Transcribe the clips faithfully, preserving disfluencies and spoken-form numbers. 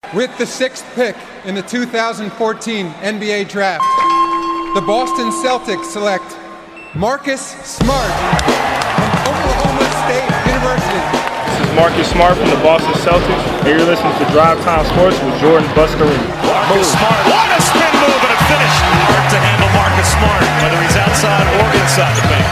With the sixth pick in the two thousand fourteen N B A Draft, the Boston Celtics select Marcus Smart from Oklahoma State University. This is Marcus Smart from the Boston Celtics, and you're listening to Drive Time Sports with Jordan Buscarini. Marcus Smart, what a spin move and a finish. Hard to handle Marcus Smart, whether he's outside or inside the paint.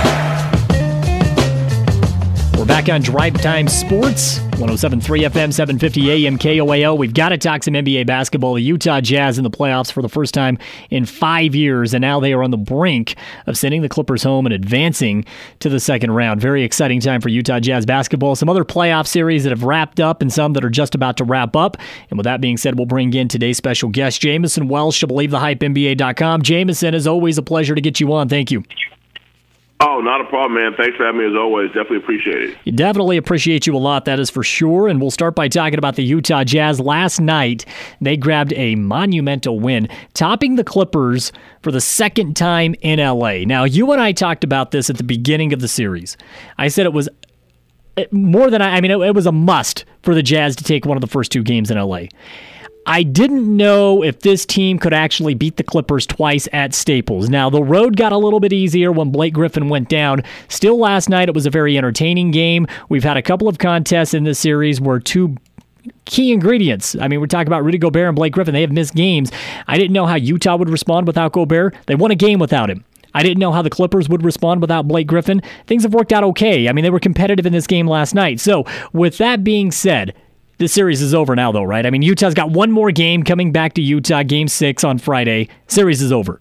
We're back on Drive Time Sports, one oh seven point three F M, seven fifty A M K O A L. We've got to talk some N B A basketball. The Utah Jazz in the playoffs for the first time in five years, and now they are on the brink of sending the Clippers home and advancing to the second round. Very exciting time for Utah Jazz basketball. Some other playoff series that have wrapped up and some that are just about to wrap up. And with that being said, we'll bring in today's special guest, Jamison Welsh of Believe the Hype N B A dot com. Jamison, as always, a pleasure to get you on. Thank you. Oh, not a problem, man. Thanks for having me as always. Definitely appreciate it. You definitely appreciate you a lot, that is for sure. And we'll start by talking about the Utah Jazz. Last night, they grabbed a monumental win, topping the Clippers for the second time in L A. Now, you and I talked about this at the beginning of the series. I said it was more than, I, I mean, it, it was a must for the Jazz to take one of the first two games in L A. I didn't know if this team could actually beat the Clippers twice at Staples. Now, the road got a little bit easier when Blake Griffin went down. Still, last night, it was a very entertaining game. We've had a couple of contests in this series where two key ingredients, I mean, we're talking about Rudy Gobert and Blake Griffin. They have missed games. I didn't know how Utah would respond without Gobert. They won a game without him. I didn't know how the Clippers would respond without Blake Griffin. Things have worked out okay. I mean, they were competitive in this game last night. So, with that being said, this series is over now, though, right? I mean, Utah's got one more game coming back to Utah, game six on Friday. Series is over.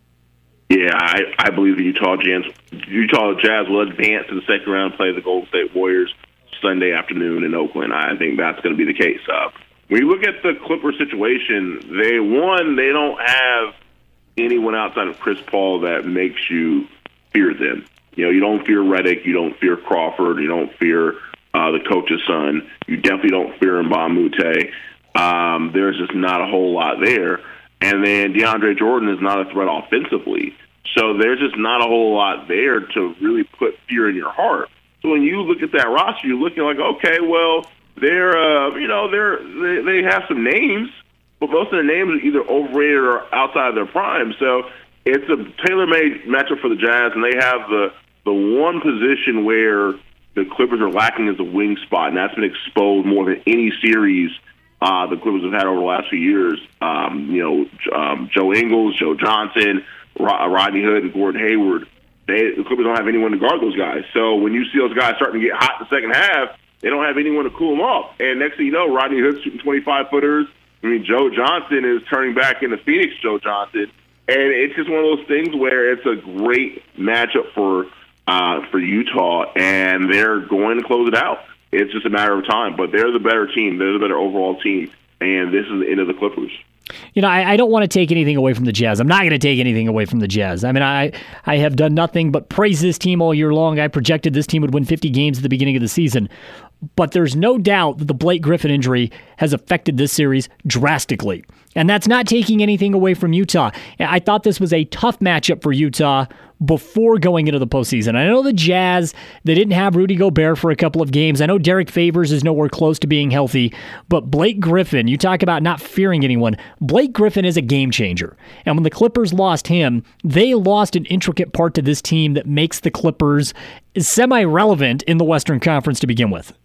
Yeah, I, I believe the Utah Jazz, Utah Jazz will advance to the second round and play the Golden State Warriors Sunday afternoon in Oakland. I think that's going to be the case. Uh, when you look at the Clippers situation, they, one, they don't have anyone outside of Chris Paul that makes you fear them. You know, you don't fear Redick, you don't fear Crawford, you don't fear Uh, the coach's son. You definitely don't fear Mbah a Moute. Um, there's just not a whole lot there. And then DeAndre Jordan is not a threat offensively. So there's just not a whole lot there to really put fear in your heart. So when you look at that roster, you're looking like, okay, well, they're, uh, you know, they're, they, they have some names, but most of the names are either overrated or outside of their prime. So it's a tailor-made matchup for the Jazz, and they have the, the one position where the Clippers are lacking is a wing spot, and that's been exposed more than any series uh, the Clippers have had over the last few years. Um, you know, um, Joe Ingles, Joe Johnson, Rod- Rodney Hood, and Gordon Hayward. They, the Clippers don't have anyone to guard those guys. So when you see those guys starting to get hot in the second half, they don't have anyone to cool them off. And next thing you know, Rodney Hood's shooting twenty-five footers. I mean, Joe Johnson is turning back into Phoenix Joe Johnson. And it's just one of those things where it's a great matchup for Uh, for Utah, and they're going to close it out. It's just a matter of time, but they're the better team. They're the better overall team, and this is the end of the Clippers. You know, I, I don't want to take anything away from the Jazz. I'm not going to take anything away from the Jazz. I mean, I I have done nothing but praise this team all year long. I projected this team would win fifty games at the beginning of the season. But there's no doubt that the Blake Griffin injury has affected this series drastically. And that's not taking anything away from Utah. I thought this was a tough matchup for Utah before going into the postseason. I know the Jazz, they didn't have Rudy Gobert for a couple of games. I know Derek Favors is nowhere close to being healthy. But Blake Griffin, you talk about not fearing anyone. Blake Griffin is a game changer. And when the Clippers lost him, they lost an intricate part to this team that makes the Clippers semi-relevant in the Western Conference to begin with.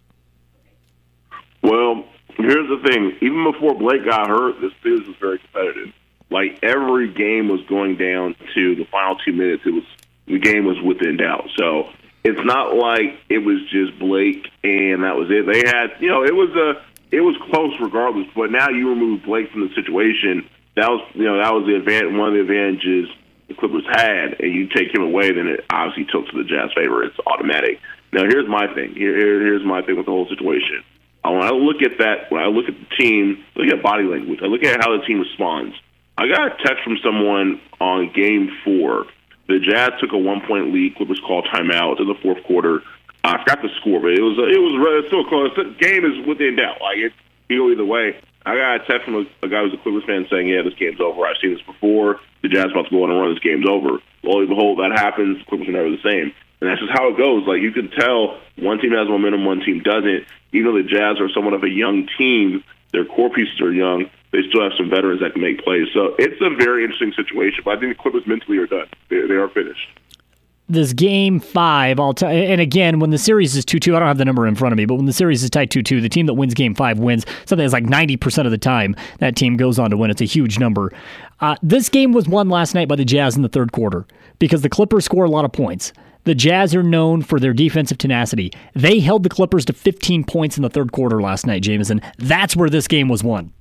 Well, here's the thing. Even before Blake got hurt, this series was very competitive. Like, every game was going down to the final two minutes. It was the game was within doubt. So it's not like it was just Blake and that was it. They had, you know, it was a it was close regardless. But now you remove Blake from the situation. That was, you know, that was the advantage, one of the advantages the Clippers had, and you take him away, then it obviously tilts to the Jazz favor. It's automatic. Now, here's my thing. Here, here here's my thing with the whole situation. When I look at that, when I look at the team, look at body language. I look at how the team responds. I got a text from someone on game four. The Jazz took a one-point lead. Clippers called timeout in the fourth quarter. I forgot the score, but it was it was really, still close. The game is within doubt. Like, it can go either way. I got a text from a, a guy who's a Clippers fan saying, "Yeah, this game's over. I've seen this before. The Jazz about to go on and run. This game's over." Lo and behold, that happens. The Clippers are never the same. And that's just how it goes. Like, you can tell one team has momentum, one team doesn't. Even though the Jazz are somewhat of a young team, Their core pieces are young. They still have some veterans that can make plays. So it's a very interesting situation. But I think the Clippers mentally are done. They, they are finished. This game five, I'll t- and again, when the series is two two, I don't have the number in front of me, but when the series is tied two two, the team that wins game five wins. Something that's like ninety percent of the time that team goes on to win. It's a huge number. Uh, this game was won last night by the Jazz in the third quarter because the Clippers score a lot of points. The Jazz are known for their defensive tenacity. They held the Clippers to fifteen points in the third quarter last night, Jameson. That's where this game was won.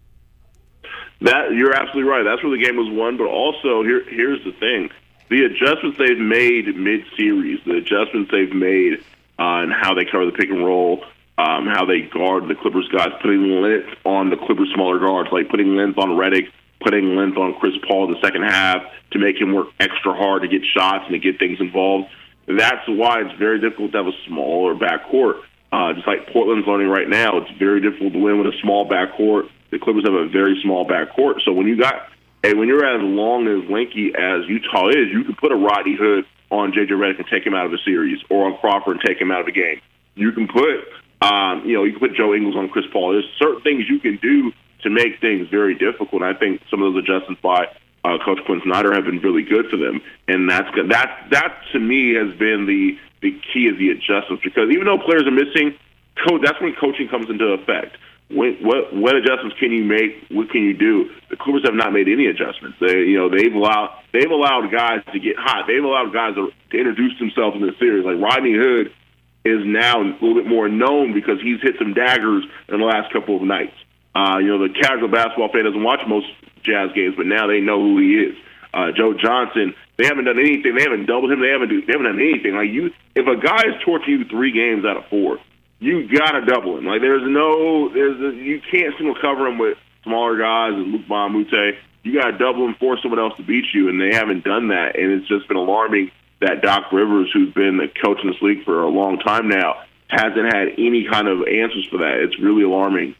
That you're absolutely right. That's where the game was won. But also, here here's the thing. The adjustments they've made mid-series, the adjustments they've made uh, and how they cover the pick and roll, um, how they guard the Clippers guys, putting length on the Clippers smaller guards, like putting length on Redick, putting length on Chris Paul in the second half to make him work extra hard to get shots and to get things involved. That's why it's very difficult to have a smaller backcourt. Uh, just like Portland's learning right now, it's very difficult to win with a small backcourt. The Clippers have a very small backcourt. So when you got And when you're as long and lanky as Utah is, you can put a Rodney Hood on J J Redick and take him out of the series, or on Crawford and take him out of the game. You can put, um, you know, you can put Joe Ingles on Chris Paul. There's certain things you can do to make things very difficult. And I think some of those adjustments by uh, Coach Quinn Snyder have been really good for them. And that's good. That that to me has been the the key of the adjustments, because even though players are missing, coach, that's when coaching comes into effect. When, what what adjustments can you make? What can you do? The Clippers have not made any adjustments. They, you know, they've allowed they've allowed guys to get hot. They've allowed guys to, to introduce themselves in the series. Like Rodney Hood is now a little bit more known because he's hit some daggers in the last couple of nights. Uh, you know, the casual basketball fan doesn't watch most Jazz games, but now they know who he is. Uh, Joe Johnson, they haven't done anything. They haven't doubled him. They haven't do, they haven't done anything. Like you, if a guy is torching you three games out of four, you gotta double him. Like there's no, there's a, you can't single cover him with smaller guys and Luke Von Mute. You gotta double him, force someone else to beat you, and they haven't done that. And it's just been alarming that Doc Rivers, who's been the coach in this league for a long time now, hasn't had any kind of answers for that. It's really alarming.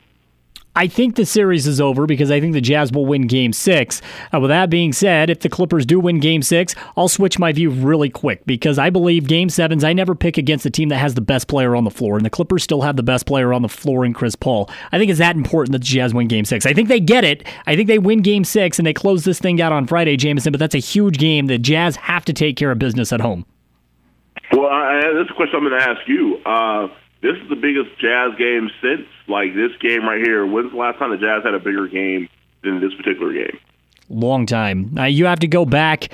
I think the series is over because I think the Jazz will win Game six. Uh, with that being said, if the Clippers do win Game six, I'll switch my view really quick because I believe Game sevens, I never pick against a team that has the best player on the floor, and the Clippers still have the best player on the floor in Chris Paul. I think it's that important that the Jazz win Game six. I think they get it. I think they win Game six, and they close this thing out on Friday, Jameson, but that's a huge game. The Jazz have to take care of business at home. Well, I, that's a question I'm going to ask you. Uh, This is the biggest Jazz game since, like, this game right here. When's the last time the Jazz had a bigger game than this particular game? Long time. Uh, you have to go back.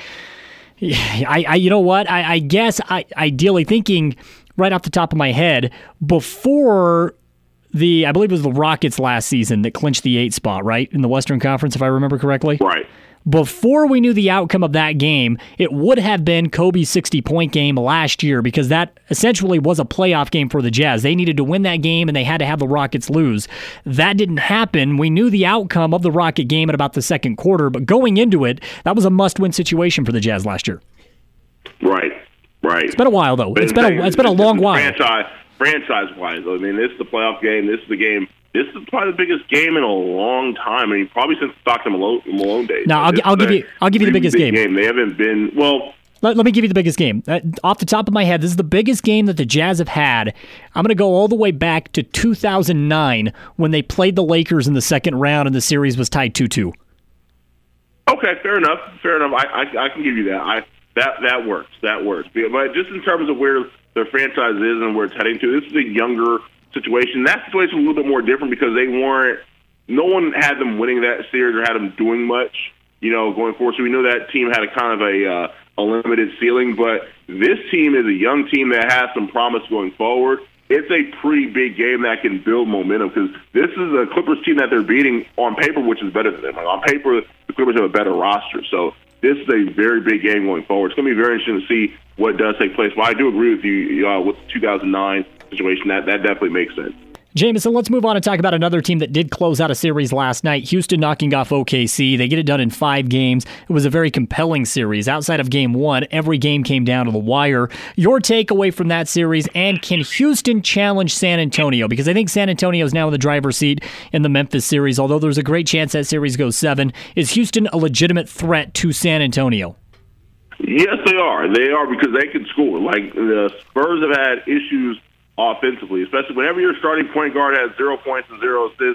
I, I you know what? I, I guess I ideally thinking right off the top of my head, before the, I believe it was the Rockets last season that clinched the eight spot, right, in the Western Conference, if I remember correctly? Right. Before we knew the outcome of that game, it would have been Kobe's sixty-point game last year because that essentially was a playoff game for the Jazz. They needed to win that game, and they had to have the Rockets lose. That didn't happen. We knew the outcome of the Rocket game at about the second quarter, but going into it, that was a must-win situation for the Jazz last year. Right, right. It's been a while, though. It's been a, it's been a long while. Franchise, franchise-wise, I mean, this is the playoff game. This is the game. This is probably the biggest game in a long time. I mean, probably since Stockton Malone, Malone days. Now, I'll, I'll give you, I'll give you the biggest game. game. They haven't been well. Let, let me give you the biggest game. Uh, off the top of my head, this is the biggest game that the Jazz have had. I'm going to go all the way back to two thousand nine when they played the Lakers in the second round and the series was tied two two. Okay, fair enough. Fair enough. I, I, I can give you that. I that that works. That works. But just in terms of where their franchise is and where it's heading to, this is a younger situation. That situation was a little bit more different because they weren't, no one had them winning that series or had them doing much, you know, going forward. So we know that team had a kind of a, uh, a limited ceiling, but this team is a young team that has some promise going forward. It's a pretty big game that can build momentum because this is a Clippers team that they're beating on paper, which is better than them. Like on paper, the Clippers have a better roster. So this is a very big game going forward. It's going to be very interesting to see what does take place. But I do agree with you uh, with the two thousand nine situation. That that definitely makes sense. Jameson, let's move on and talk about another team that did close out a series last night. Houston knocking off O K C. They get it done in five games. It was a very compelling series. Outside of game one, every game came down to the wire. Your takeaway from that series, and can Houston challenge San Antonio? Because I think San Antonio is now in the driver's seat in the Memphis series, although there's a great chance that series goes seven. Is Houston a legitimate threat to San Antonio? Yes, they are. They are because they can score. Like the Spurs have had issues offensively, especially whenever your starting point guard has zero points and zero assists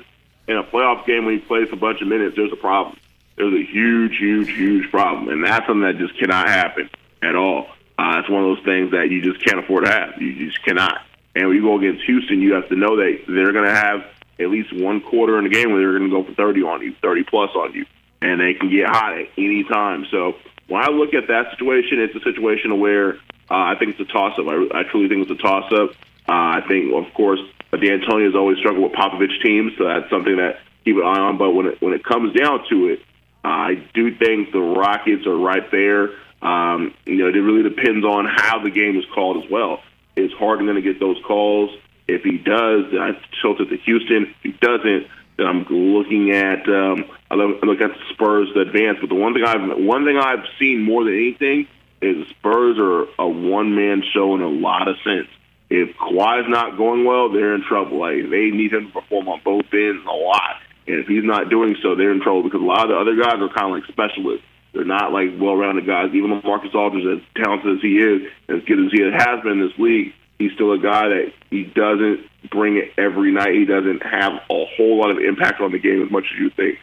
in a playoff game when he plays a bunch of minutes, there's a problem. There's a huge, huge, huge problem, and that's something that just cannot happen at all. Uh, it's one of those things that you just can't afford to have. You just cannot. And when you go against Houston, you have to know that they're going to have at least one quarter in the game where they're going to go for thirty on you, thirty plus on you, and they can get hot at any time. So when I look at that situation, it's a situation where uh, I think it's a toss-up. I, I truly think it's a toss-up. Uh, I think, of course, D'Antoni has always struggled with Popovich teams, so that's something that keep an eye on. But when it, when it comes down to it, uh, I do think the Rockets are right there. Um, you know, it really depends on how the game is called as well. Is Harden going to get those calls? If he does, then I tilt it to Houston. If he doesn't, then I'm looking at um, I look, I look at the Spurs to advance. But the one thing I've one thing I've seen more than anything is the Spurs are a one man show in a lot of sense. If Kawhi's not going well, they're in trouble. Like, they need him to perform on both ends a lot. And if he's not doing so, they're in trouble because a lot of the other guys are kind of like specialists. They're not like well-rounded guys. Even though Marcus Aldridge, as talented as he is, as good as he has been in this league, he's still a guy that he doesn't bring it every night. He doesn't have a whole lot of impact on the game as much as you think.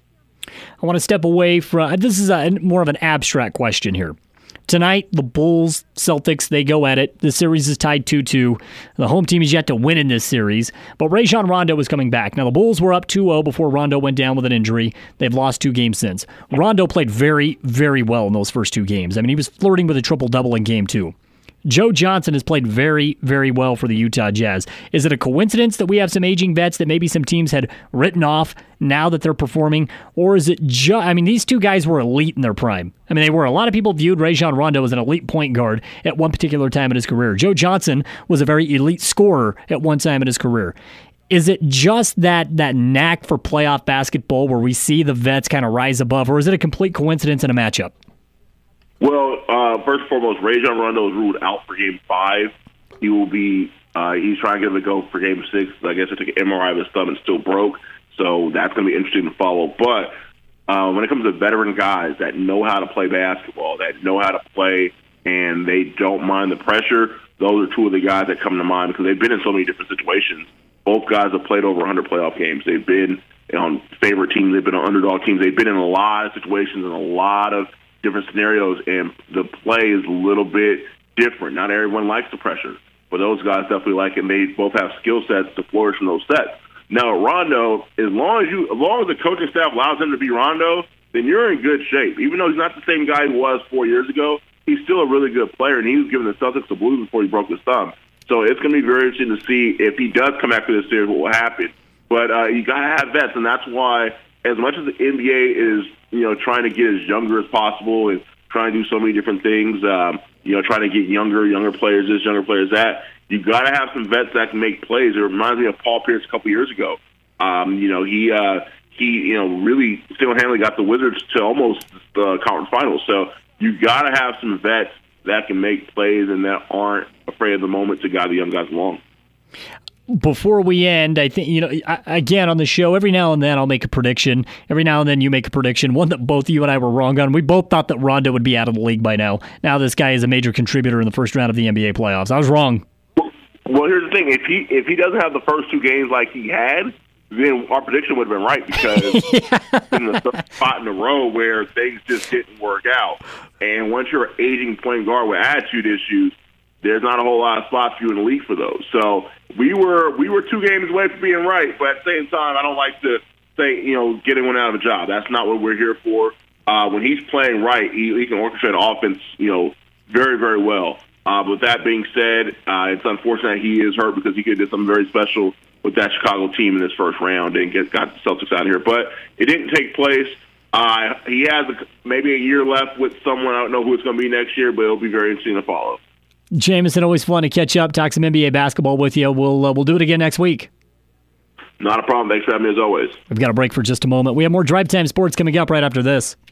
I want to step away from, this is a, more of an abstract question here. Tonight, the Bulls, Celtics, they go at it. The series is tied two two. The home team is yet to win in this series, but Rajon Rondo is coming back. Now, the Bulls were up two oh before Rondo went down with an injury. They've lost two games since. Rondo played very, very well in those first two games. I mean, he was flirting with a triple-double in game two. Joe Johnson has played very, very well for the Utah Jazz. Is it a coincidence that we have some aging vets that maybe some teams had written off now that they're performing? Or is it just, I mean, these two guys were elite in their prime. I mean, they were, a lot of people viewed Rajon Rondo as an elite point guard at one particular time in his career. Joe Johnson was a very elite scorer at one time in his career. Is it just that that knack for playoff basketball where we see the vets kind of rise above, or is it a complete coincidence in a matchup? Well, uh, first and foremost, Rajon Rondo is ruled out for Game Five. He will be. Uh, he's trying to give it a go for Game Six. I guess I took an M R I of his thumb and still broke, so that's going to be interesting to follow. But uh, when it comes to veteran guys that know how to play basketball, that know how to play, and they don't mind the pressure, those are two of the guys that come to mind because they've been in so many different situations. Both guys have played over one hundred playoff games. They've been on favorite teams. They've been on underdog teams. They've been in a lot of situations and a lot of different scenarios, and the play is a little bit different. Not everyone likes the pressure, but those guys definitely like it, and they both have skill sets to flourish in those sets. Now, Rondo, as long as you, as long as the coaching staff allows him to be Rondo, then you're in good shape. Even though he's not the same guy he was four years ago, he's still a really good player, and he was giving the Celtics the blues before he broke his thumb. So it's going to be very interesting to see if he does come back to this series, what will happen. But uh, you got to have vets, and that's why, as much as the N B A is, you know, trying to get as younger as possible and trying to do so many different things, um, you know, trying to get younger, younger players this, younger players that, you got to have some vets that can make plays. It reminds me of Paul Pierce a couple years ago. Um, you know, he, uh, he, you know, really single-handedly got the Wizards to almost the conference finals. So you got to have some vets that can make plays and that aren't afraid of the moment to guide the young guys along. Before we end, I think, you know, again, on the show, every now and then I'll make a prediction. Every now and then you make a prediction, one that both you and I were wrong on. We both thought that Rondo would be out of the league by now. Now this guy is a major contributor in the first round of the N B A playoffs. I was wrong. Well, here's the thing. If he if he doesn't have the first two games like he had, then our prediction would have been right because yeah. in the third spot in a row where things just didn't work out. And once you're an aging point guard with attitude issues, there's not a whole lot of spots for you in the league for those. So we were we were two games away from being right, but at the same time, I don't like to say, you know, get anyone out of a job. That's not what we're here for. Uh, when he's playing right, he, he can orchestrate offense, you know, very, very well. Uh, with that being said, uh, it's unfortunate he is hurt because he could have did something very special with that Chicago team in this first round and get got the Celtics out of here. But it didn't take place. Uh, he has a, maybe a year left with someone. I don't know who it's going to be next year, but it'll be very interesting to follow. Jamison, always fun to catch up, talk some N B A basketball with you. We'll uh, we'll do it again next week. Not a problem. Thanks for having me as always. We've got a break for just a moment. We have more Drive Time Sports coming up right after this.